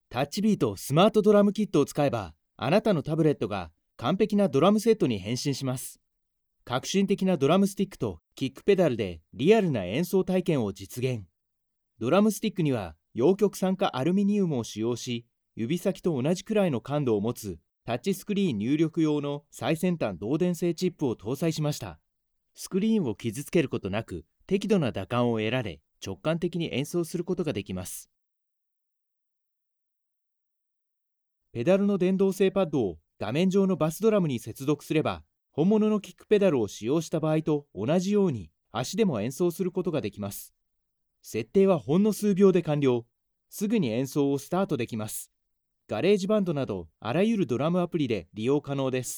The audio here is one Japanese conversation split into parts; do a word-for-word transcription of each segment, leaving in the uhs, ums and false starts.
タッチビートスマートドラムキットを使えば、あなたのタブレットが完璧なドラムセットに変身します。革新的なドラムスティックとキックペダルでリアルな演奏体験を実現。ドラムスティックには陽極酸化アルミニウムを使用し、指先と同じくらいの感度を持つタッチスクリーン入力用の最先端導電性チップを搭載しました。スクリーンを傷つけることなく適度な打感を得られ、直感的に演奏することができます。ペダルの電動性パッドを画面上のバスドラムに接続すれば、本物のキックペダルを使用した場合と同じように足でも演奏することができます。設定はほんの数秒で完了。すぐに演奏をスタートできます。ガレージバンドなどあらゆるドラムアプリで利用可能です。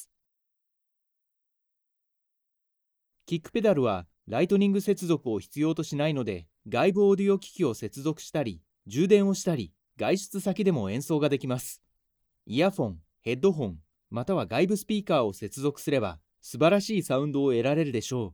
キックペダルはライトニング接続を必要としないので、外部オーディオ機器を接続したり、充電をしたり、外出先でも演奏ができます。イヤフォン、ヘッドホン、または外部スピーカーを接続すれば、素晴らしいサウンドを得られるでしょう。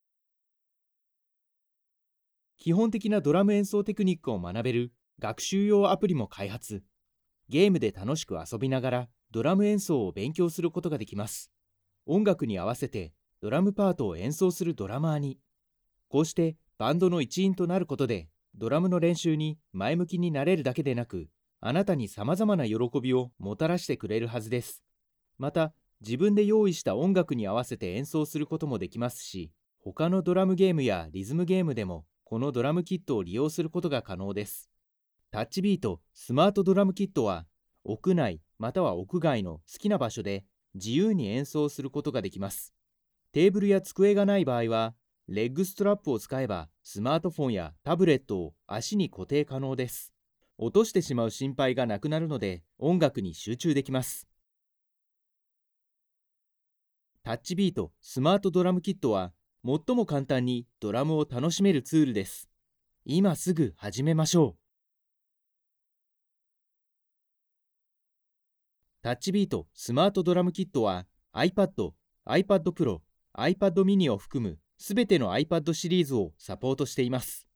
基本的なドラム演奏テクニックを学べる学習用アプリも開発。ゲームで楽しく遊びながらドラム演奏を勉強することができます。音楽に合わせてドラムパートを演奏するドラマーに。こうしてバンドの一員となることで、ドラムの練習に前向きになれるだけでなく、あなたに様々な喜びをもたらしてくれるはずです。また、自分で用意した音楽に合わせて演奏することもできますし、他のドラムゲームやリズムゲームでもこのドラムキットを利用することが可能です。タッチビートスマートドラムキットは、屋内または屋外の好きな場所で自由に演奏することができます。テーブルや机がない場合は、レッグストラップを使えばスマートフォンやタブレットを足に固定可能です。落としてしまう心配がなくなるので、音楽に集中できます。タッチビートスマートドラムキットは、最も簡単にドラムを楽しめるツールです。今すぐ始めましょう。タッチビートスマートドラムキットは iPad、iPad Pro、iPad mini を含むすべての iPad シリーズをサポートしています。